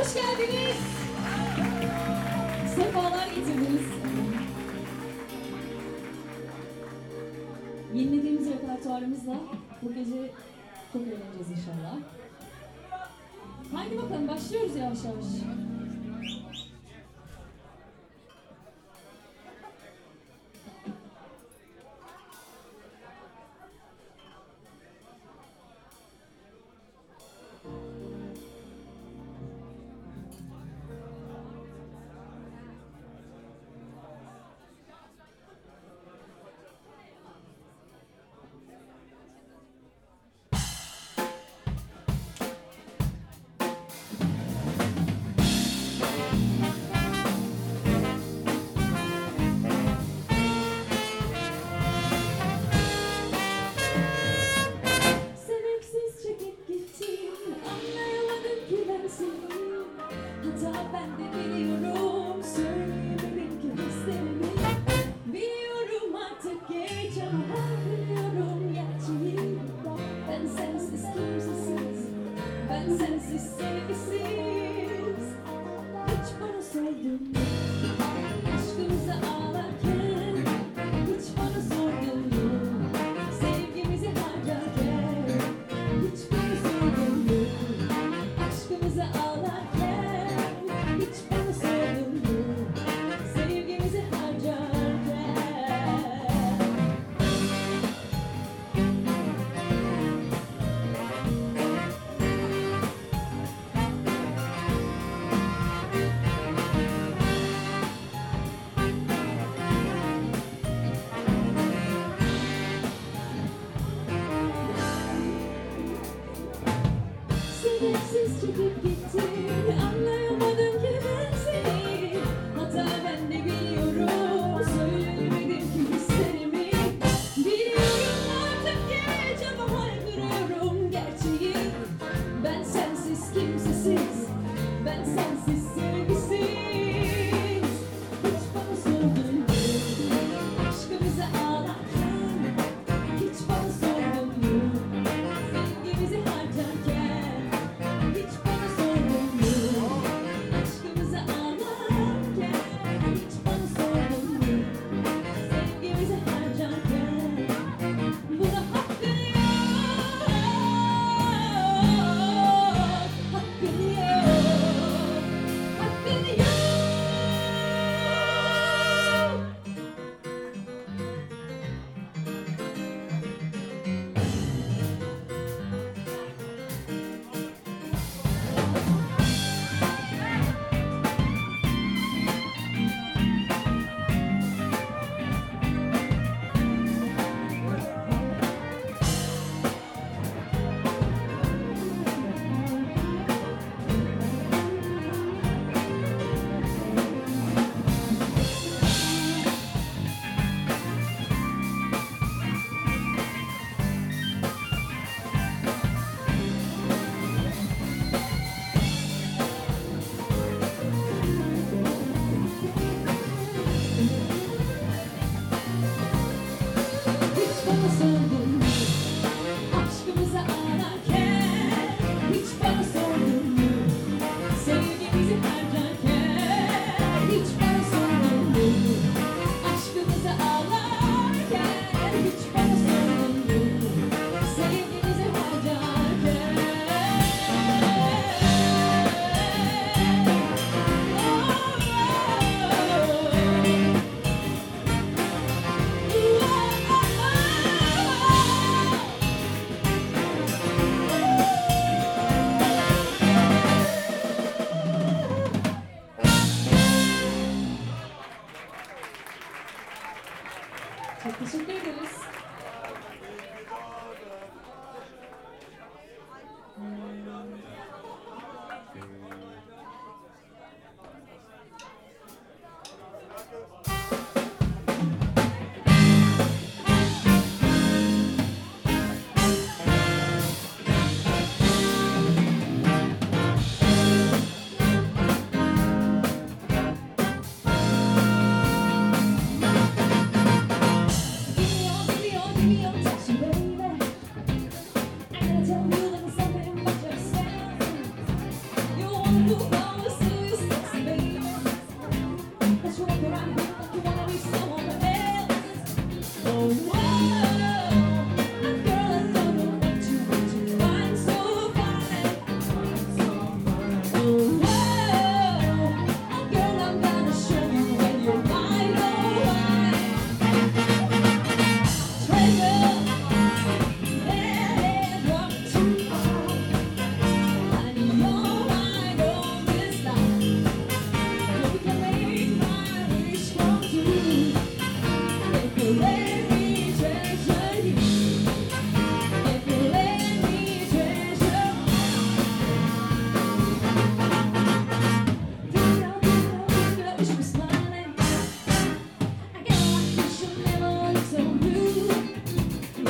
Hoş geldiniz. Sefalar getirdiniz. Yenilediğimiz repertuarımızla bu gece çok eğleneceğiz inşallah. Haydi bakalım başlıyoruz yavaş yavaş. Sensiz sevgisiz hiç bana sordun mu? Aşkımızı ağlarken hiç bana sordun mu? Sevgimizi harcarken hiç bana sordun mu? Aşkımızı ağlarken hiç bana sordun mu? Sevgimizi harcarken. Sebepsiz çekip gittin, anlayamadım ki ben seni. Hata bende biliyorum, söylemedim ki hislerimi. Biliyorum artık geç ama haykırıyorum gerçeği. Ben sensiz kimsesiz, ben sensiz sevgisiz. Hiç bana sordun mu? Aşkımızı ağlarken hiç bana sordun mu? Sevgimizi harcarken hiç bana sordun mu? Aşkımızı ağlarken hiç bana sordun mu? Sevgimizi harcarken buna hakkın yok, hakkın yok, hakkın yok. Hiç bana sordun mu? Aşkımızı ağlarken hiç bana sordun mu? Sevgimizi harcarken hiç bana sordun mu? Aşkımızı ağlarken hiç bana sordun mu? Sevgimizi harcarken. Çok teşekkür ederiz. Give me your touch, baby. I gotta tell you a little something about yourself. You wanna move on.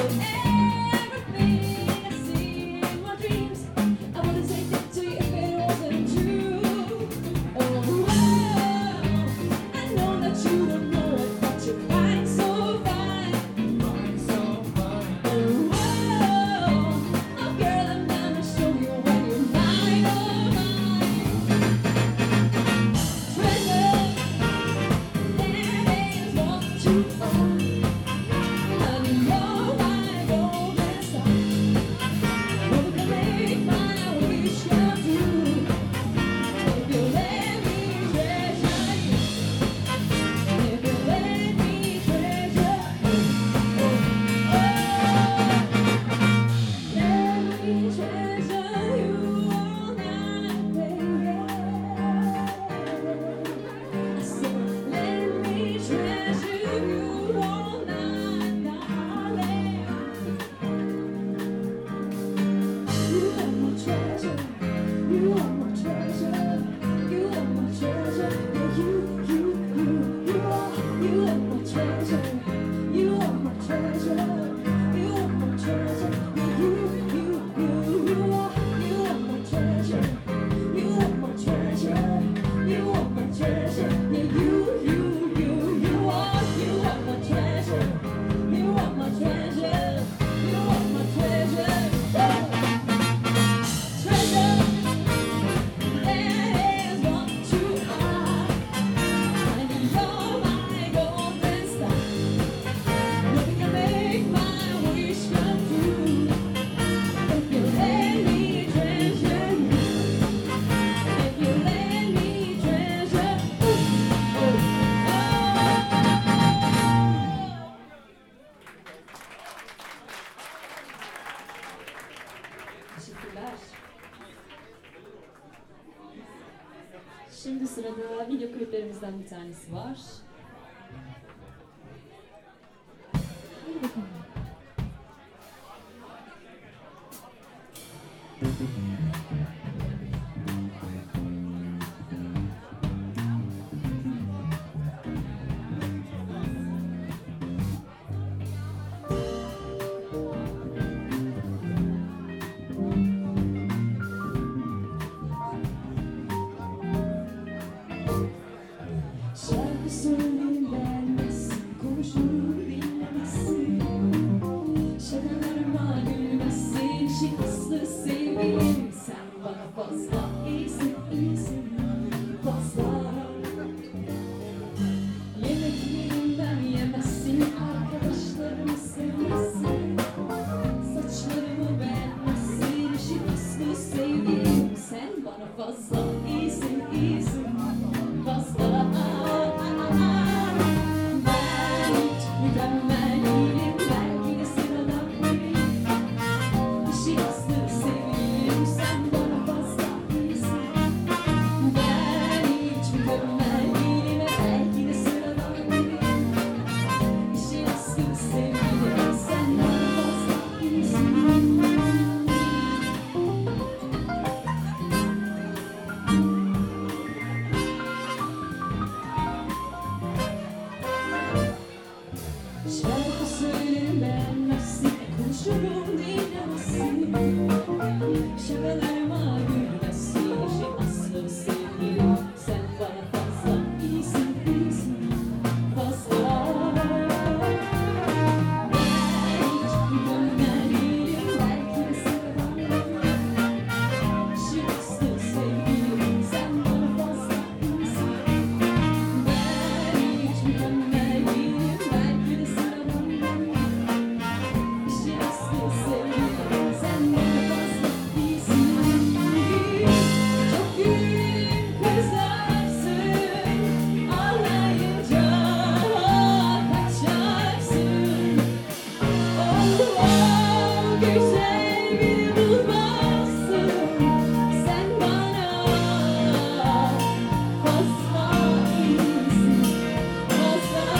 Şimdi sırada video kliplerimizden bir tanesi var. Hadi bakalım. Şarkı söyleyeyim beğenmezsin, konuşurum dinlemezsin, şakalarıma gülmezsin, şiddetli sevgilim, sen bana fazla iyisin, iyisin, fazla. Yemeklerimden yemezsin, arkadaşlarımı sevmezsin, saçlarımı beğenmezsin, şiddetli sevgilim, sen bana fazla iyisin, iyisin, fazla. Şarkı söylerim beğenmezsin, konuşurum dinlemezsin, şakalarıma gülmezsin, işin aslı sevgilim, sen bana fazla iyisin, iyisin, fazla. Ben hiç mükemmel değilim, belki de sıradan değilim, işin aslı sevgilim, sen bana fazla iyisin. Ben hiç mükemmel değilim, belki de sıradan değilim, işin aslı sevgilim, sen bana fazla iyisin. Çok gülerim kızarsın, ağlayınca kaçarsın. Oh, güzel bir bulmazsın, sen bana fazla iyisin, fazla.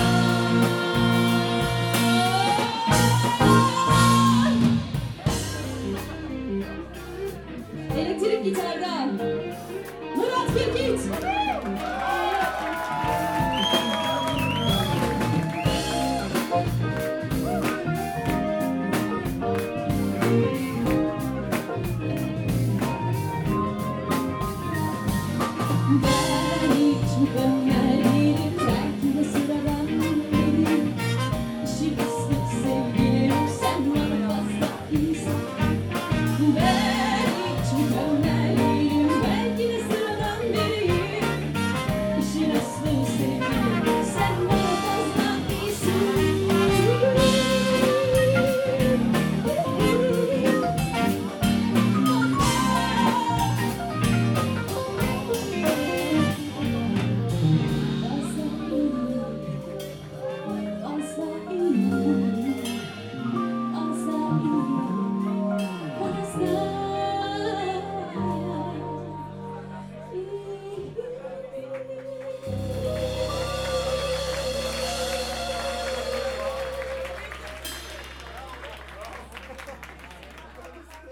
Elektrik gitarda Murat Kekit.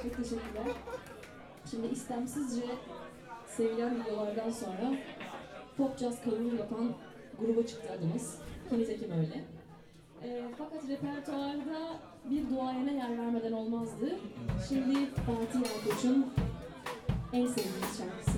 Çok teşekkürler. Şimdi istemsizce sevilen videolardan sonra pop jazz cover yapan gruba çıktı adımız. Ki nitekim öyle. Fakat repertuarda bir duayene yer vermeden olmazdı. Şimdi Fatih Erkoç'un en sevdiğimiz şarkısı.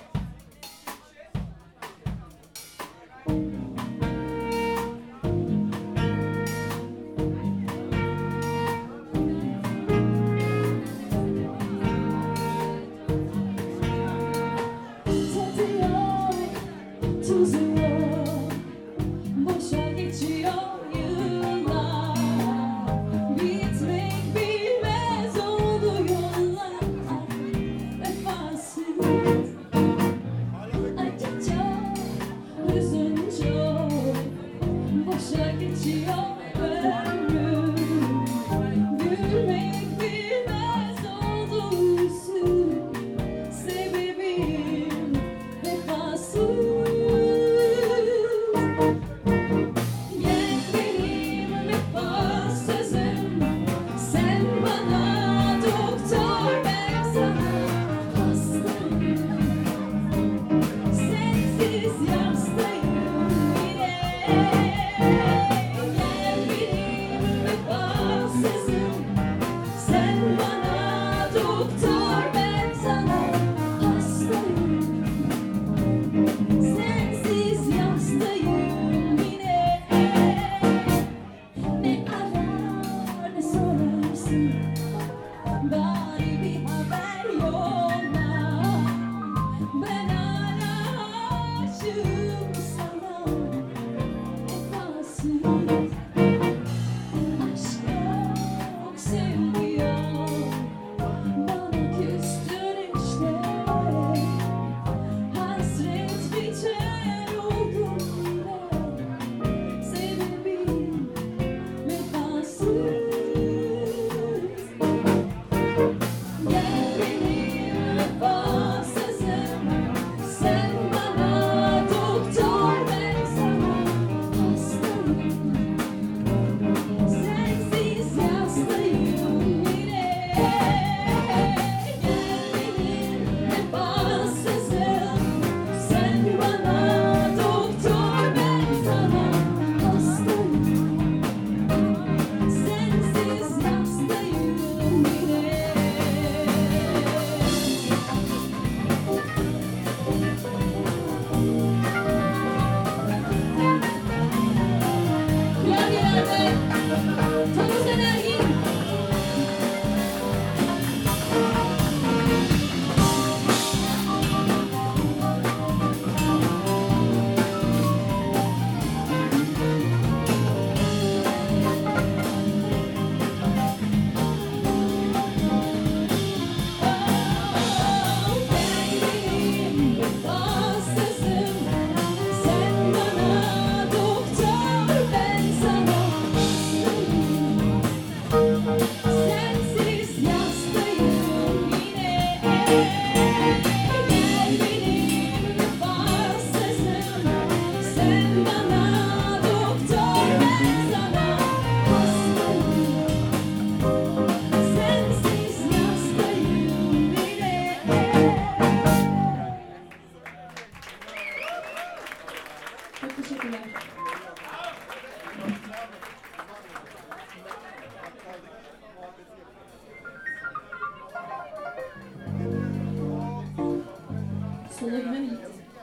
Sola güven iyi.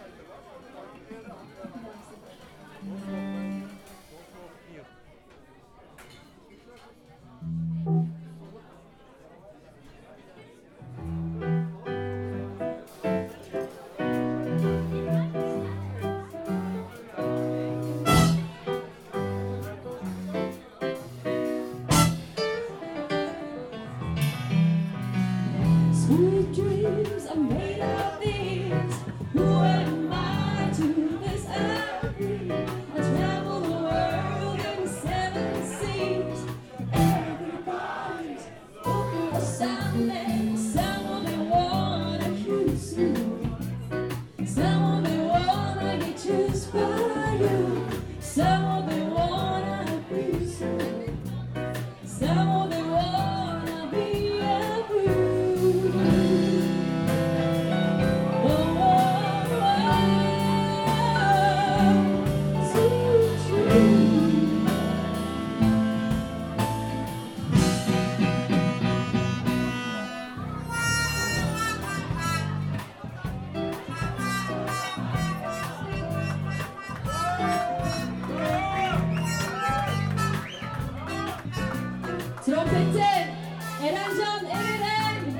Sweet dreams are made of these. Who am I to this agree? I travel the world in 7 seas. Everybody's looking for something. Someone they wanna kiss you. Someone they wanna get just by you. Someone they wanna please you. Someone they wanna be a breeze. Sepet'te Erencan Ereren.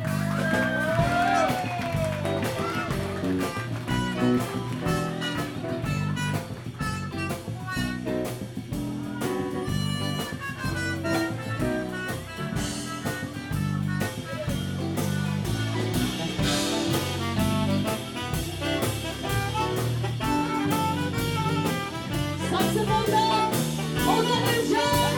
Saksafonda Ozan Özcan.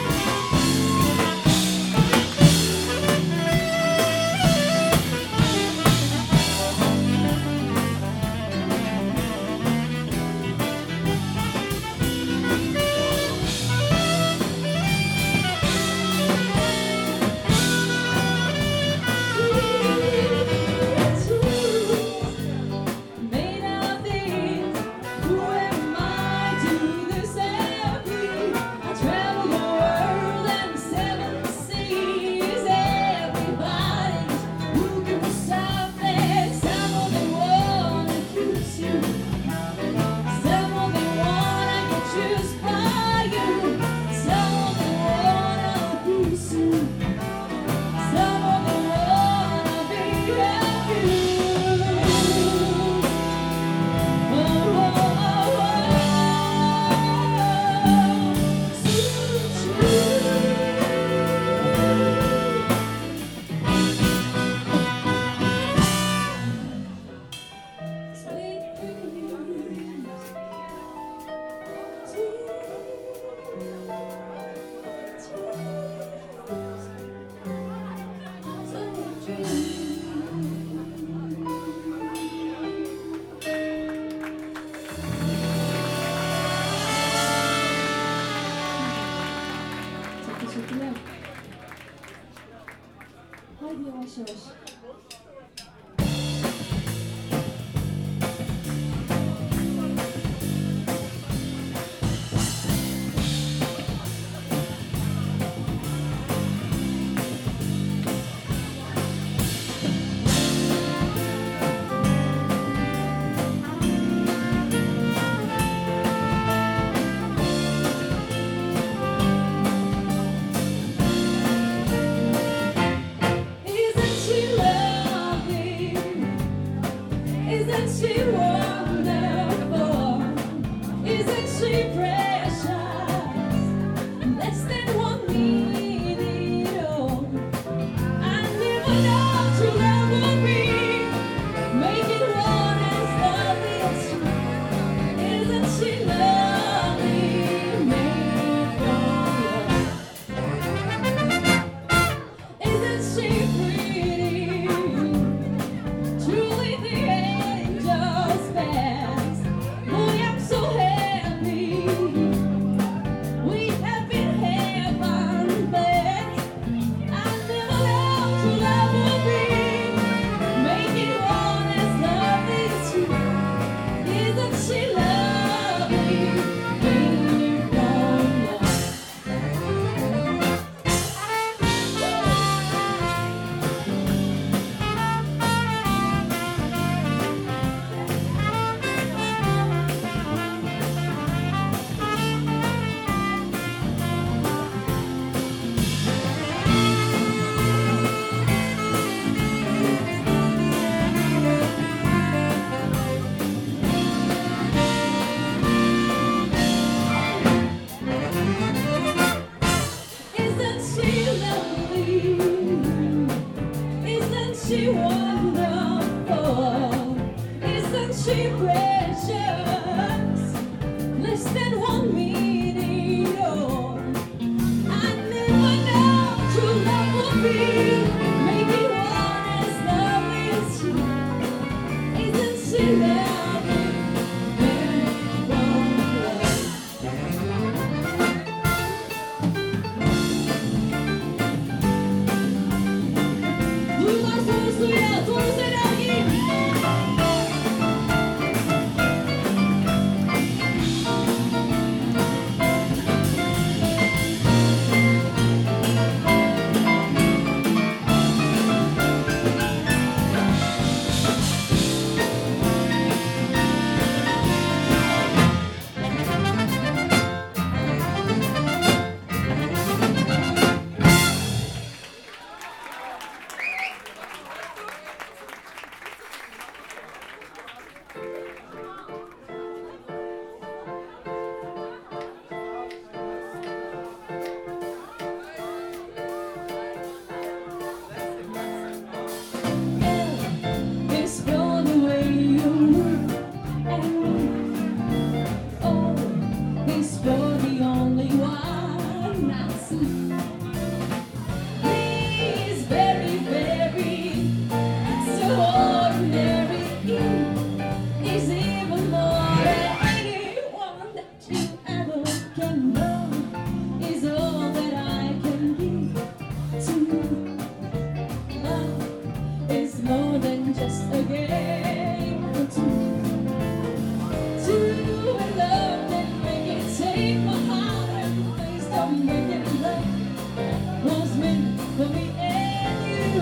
May not think, who am I to disappear? I travel the world and the seven seas. Everybody's looking for something. Some of them wanna kiss you, some of them wanna get choose by you, some of them wanna kiss you, some of them wanna be with you. Çok teşekkürler. Haydi yavaş yavaş. Isn't she lovely? Isn't she wonderful? Isn't she precious? Less than 1 minute old. I never know true love will be. Make it one as lovely as she. Isn't she lovely? Made from love. Isn't she pretty? Truly the angel's best. Boy, I'm so happy. We have been heaven blessed. I never know true love will be. Make it one as lovely as you. Isn't she lovely? Made from love. Isn't she lovely? Isn't she wonderful? Isn't she precious? Less than 1 minute old. I never know true love will be. Make it one as lovely as she. Isn't she lovely? Made from love. Duygular sorusuyla Doğru Seragi. Love is more than just a game for two. Two in love that make it take my heart and please don't make it love was meant for me and you.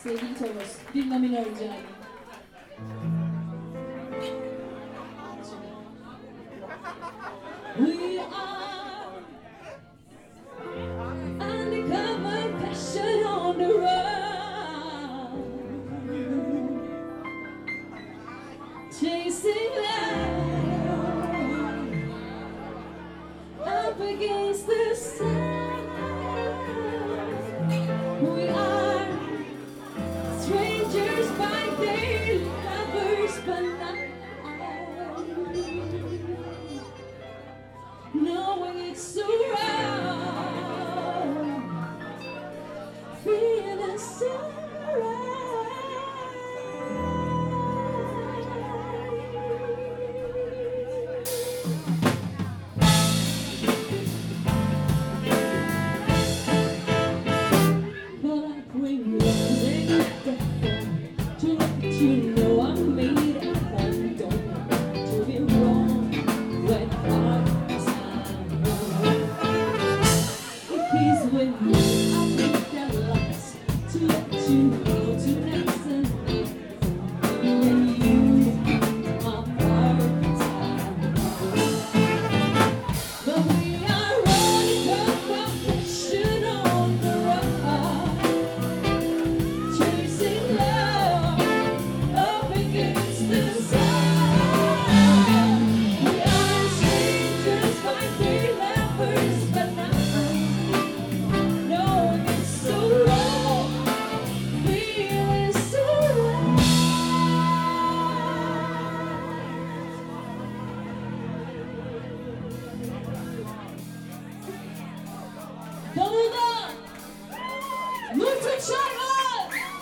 Sevgili Toros, bir nomino rica edeyim. We are undercover passion on the run, chasing love up against the sun. We are strangers by day, lovers by night, knowing it's so wrong, feeling so right. But I bring music to let you know I'm made at home. Don't want to be wrong when hard time he's with me. I think that lies to let you know tonight's the night for me and you. My hard time, but we are running from competition on the run, chasing love up against the sun. We are strangers by day, lovers by night, knowing it's so wrong, feeling so right. Donulda, Nurten Şarkı.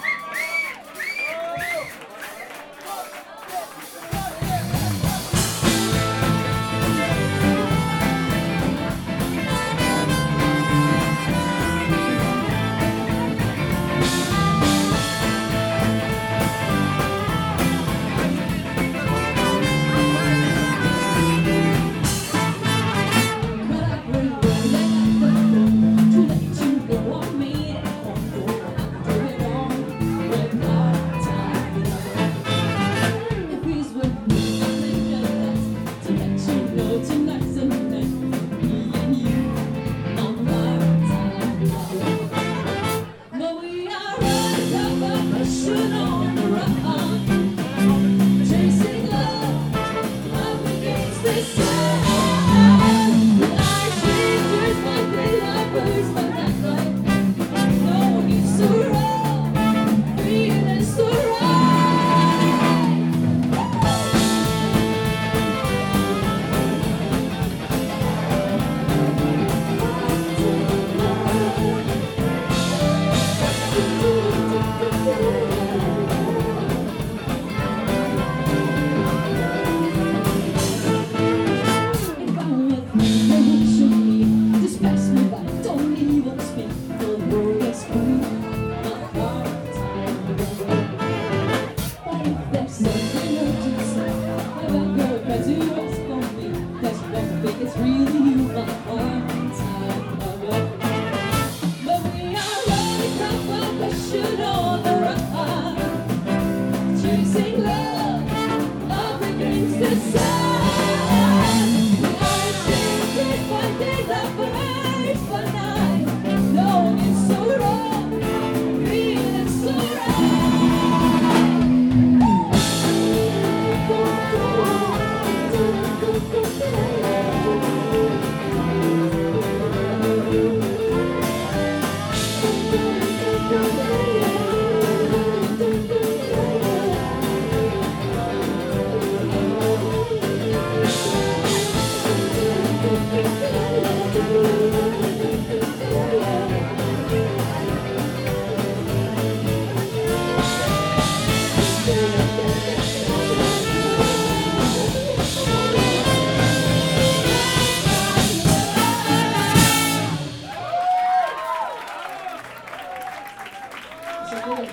But I bring music to let you know I'm made at home. Don't want to be wrong when hard time. If he's with me, I think that that's to let you know tonight's the night for me and you. On hard time, but we are running from competition on the run, chasing love up against the sun. We are strangers by day, lovers by night, knowing it's so wrong, feeling so right. If I'm with you, then it should be. Just pass me by, don't even speak. The world is free, my hard time. But if there's something urgency, never go back to ask for me. 'Cause you don't think it's really you, my hard time. But we are running from competition on the run, chasing love up against the sun. We are strangers by day, lovers by night, knowing it's so wrong, feeling so Teşekkür ederiz.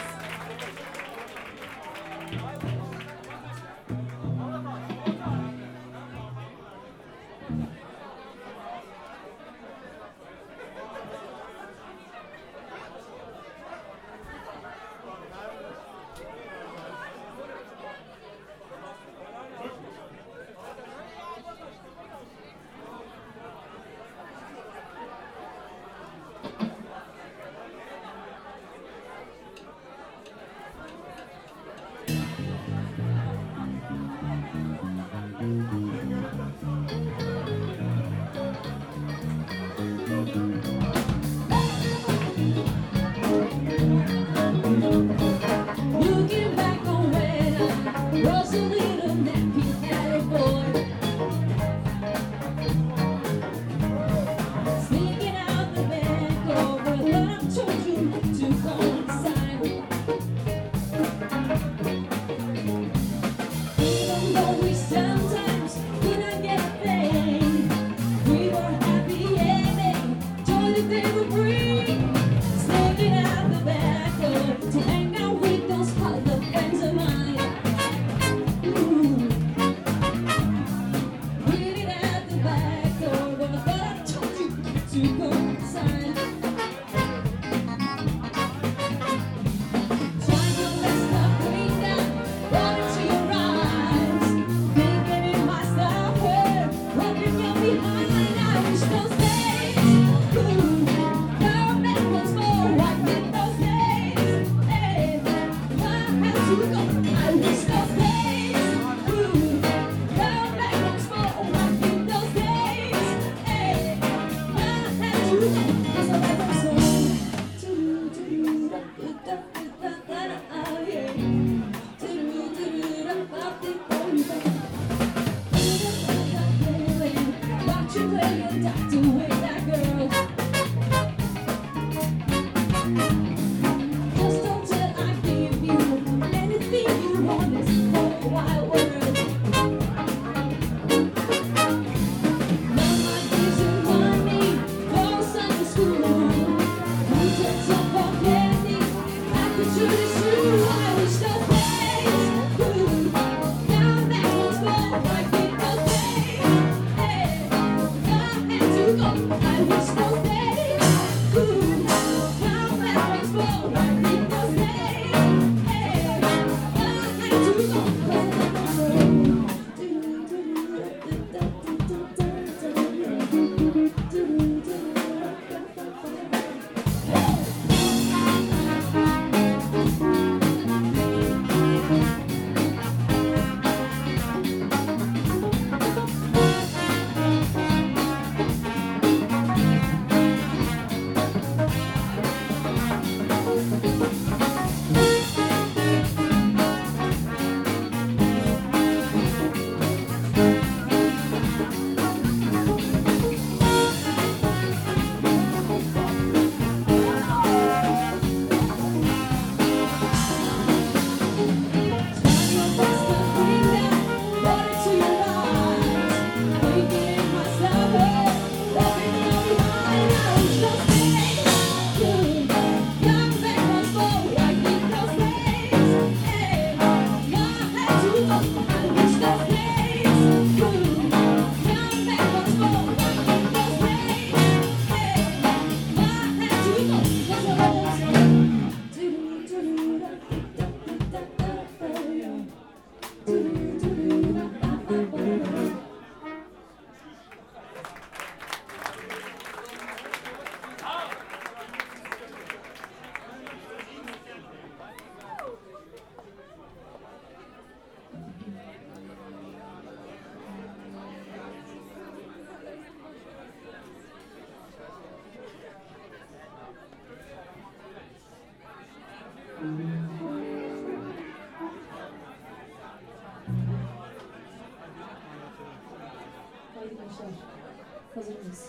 Arkadaşlar, hazır mıyız?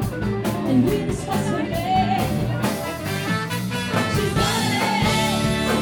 And we discuss her name. She's got it.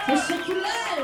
Teşekkürler.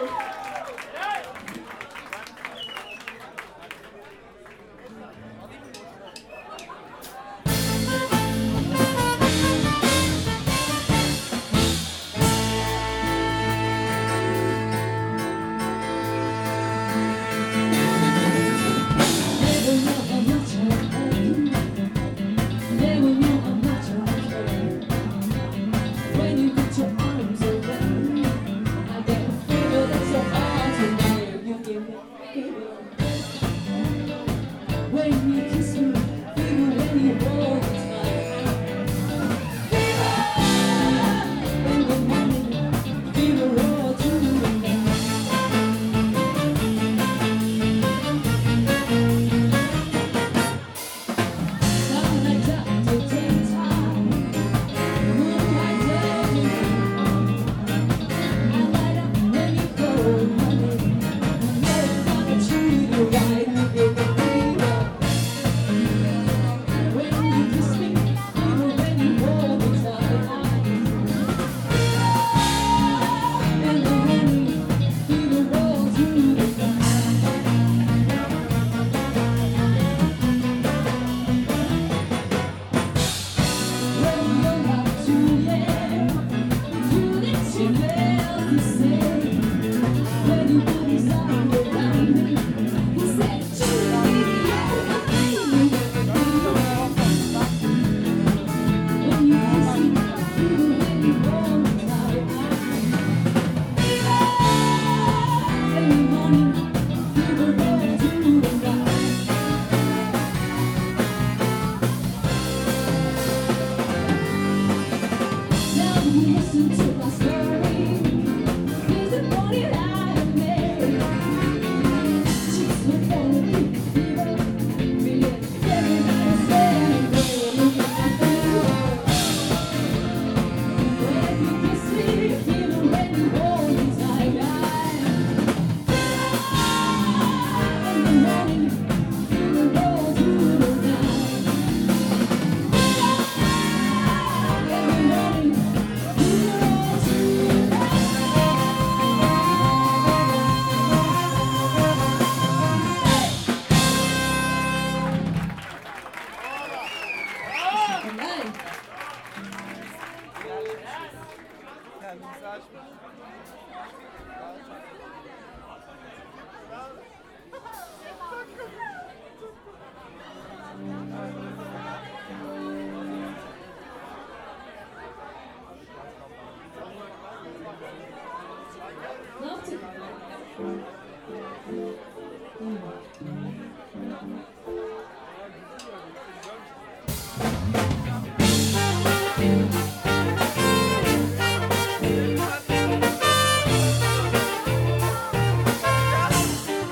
Ne yaptık?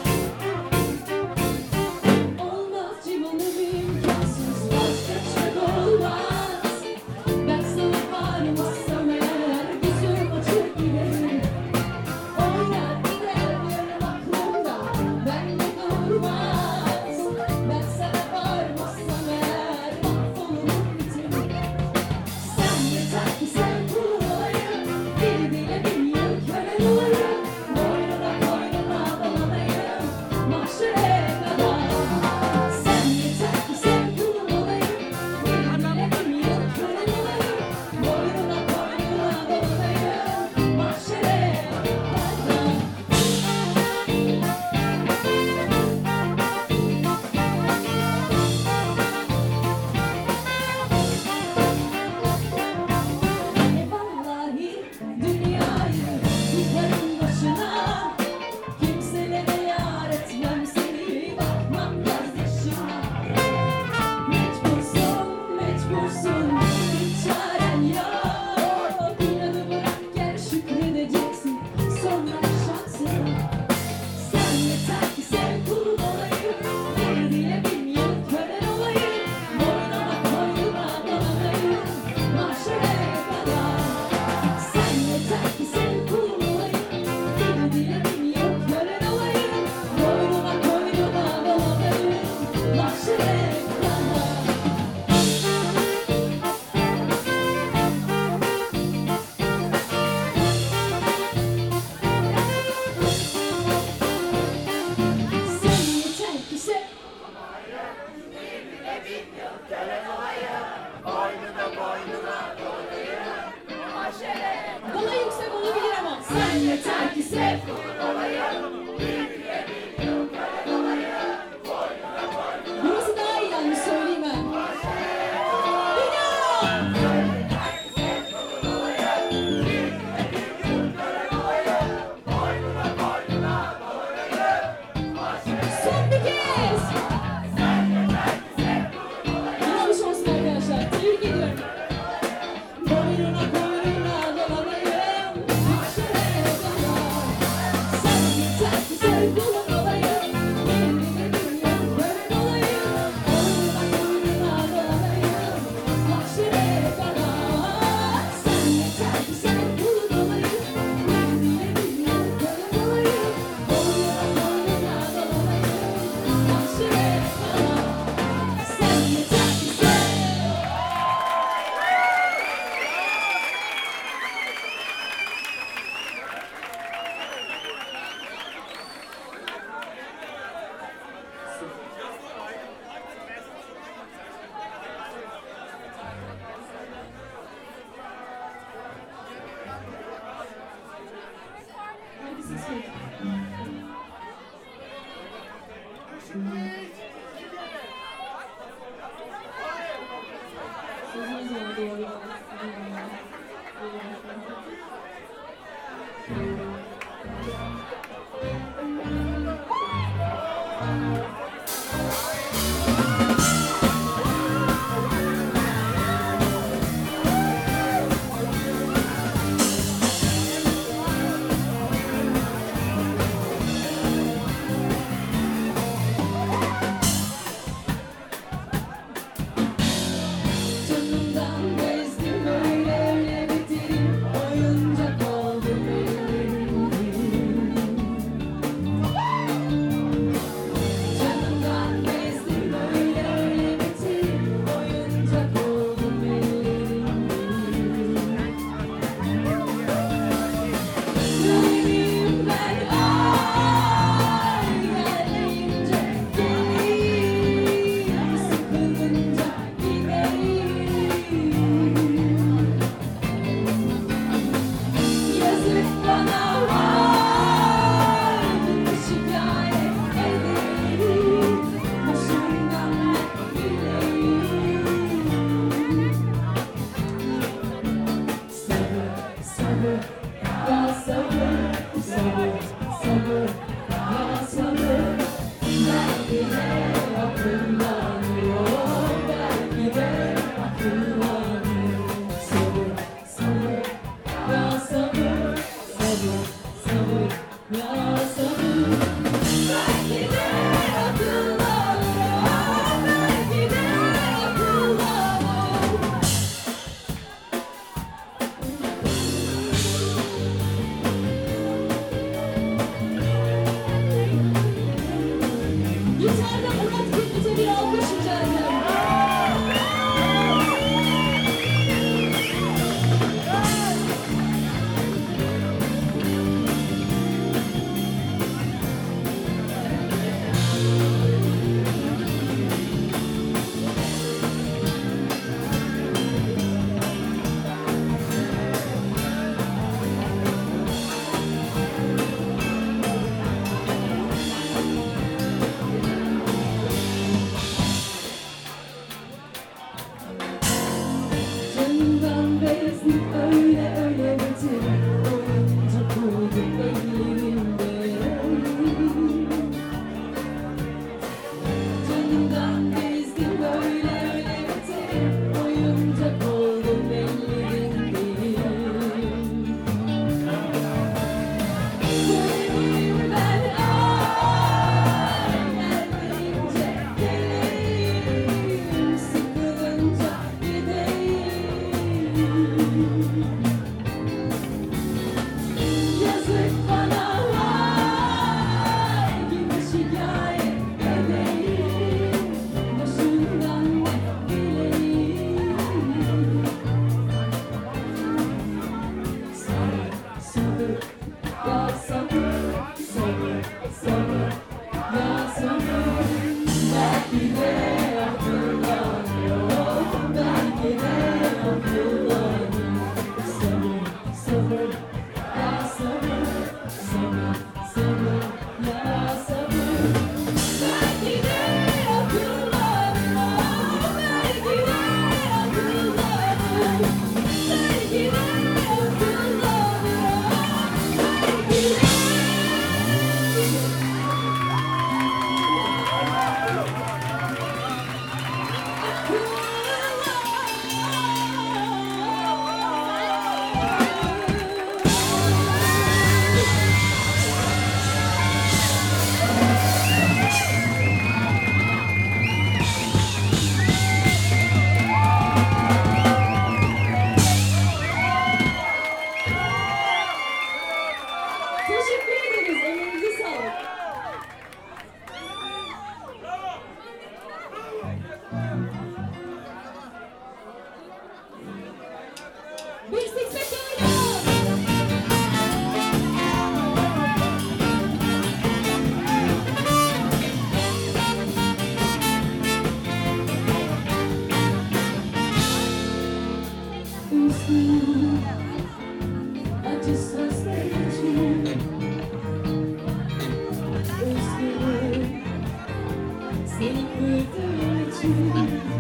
Olmaz civanım imkansız vazgeçme. Sen yeter ki sev. Burası daha iyi yani söyleyeyim ben. Son bir kez. Yanlış olsun arkadaşlar. Tebrik ediyorum. Boynuna boynuna dolanayım. Mahşere kadar. Sen yeter ki sev kulun olayım. Kendime bilmiyorum böyle olayım. Boynuna boynuna dolanayım. Mahşere kadar. Sen yeter ki sev kulun olayım. Kendime bilmiyorum böyle olayım. Boynuna boynuna dolanayım. Mahşere kadar. Sen yeter ki sev. Herkesin söyledi. Sözünüz var doğru. Canımdan bezdim öyle öyle bitirip oyuncak oldum benim. Canımdan bezdim öyle öyle bitirip oyuncak oldum benim. Böyleyim ben ay gelince geleyim, sıkılınca gideyim. Yazık bana var, şikayet edeyim, başımdan bileyim. Sabır, sabır, ya sabır, sabır, sabır, ya sabır. Belki de akıllanıyor, belki de akıllanıyor. Sabır, sabır, ya sabır, sabır, sabır, ya sabır. Belki de akıllanıyor, belki de akıllanıyor. Gitarda Murat Kürt'e bir alkış rica ederim. Canımdan bezdim öyle öyle bitirip oyuncak oldum ellerimde. Canımdan bezdim öyle öyle bitirip oyuncak oldum ellerimde. Böyleyim ben ay gelince geleyim, sıkılınca gideyim. Yazık bana var gibi şikayet edeyim, başımdan bileyim. Sabır, sabır, ya sabır, sabır, sabır, ya sabır. Belki de akıllanıyor, belki de akıllanıyor. Sabır, sabır, ya sabır. Teşekkür ederiz. Emeğinize sağlık. Bir seksek acı sözler için üzgünüm seni kırdığım için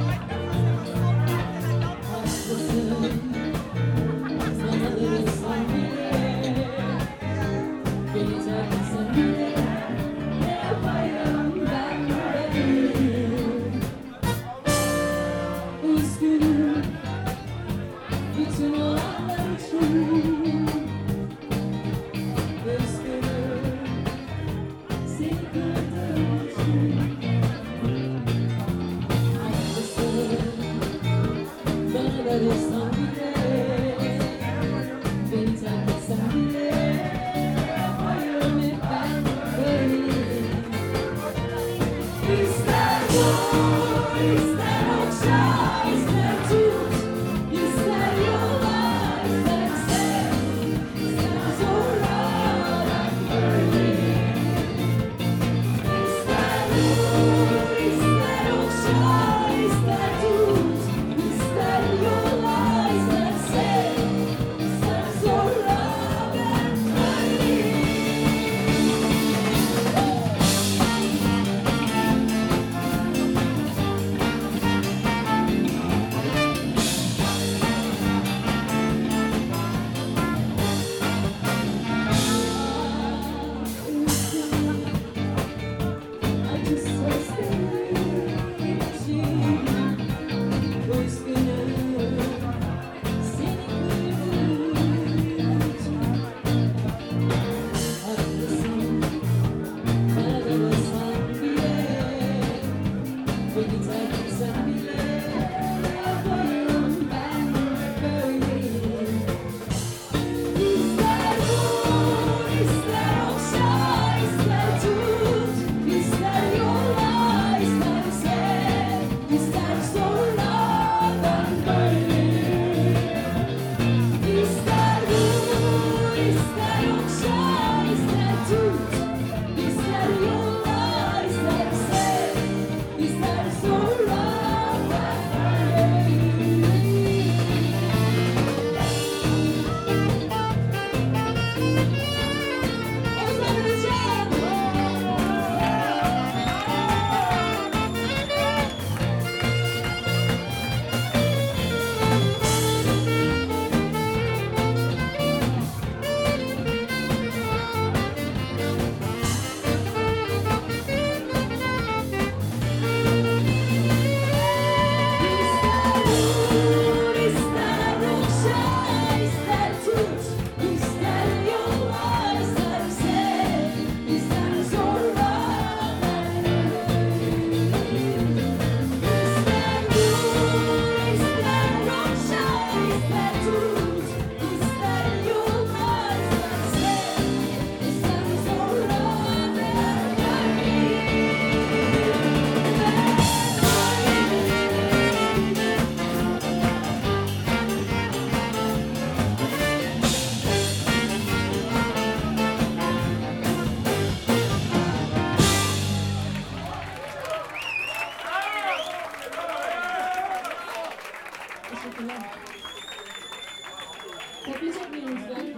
haklısın sana darılsam bile beni terk etsen bile ne yaparım ben bebeğim üzgünüm bütün olanlar için üzgünüm seni kırdığım için haklısın bana darılsan bile beni terk etsen bile yaparım hep ben böyleyim İster dur, ister okşa, ister tut İster yola, ister sev, ister zorla ben böyleyim İster dur, ister okşa, ister tut İster yola, ister sev, ister zorla ben böyleyim acı sözlerim için üzgünüm seni kırdığım için haklısın bana darılsan bile beni terk etsen bile yaparım ben böyleyim İster dur, ister okşa, ister tut İster yola, ister sev, ister zorla ben böyleyim İster dur, ister okşa, ister tut İster yola, ister sev, ister zorla ben böyleyim İster dur, ister okşa, ister tut İster yolla, ister sev, ister zorla ben böyleyim İster dur, ister okşa, ister tut İster yolla, ister sev, ister zorla ben böyleyim Teşekkürler. Toplayacak mıyım lütfen?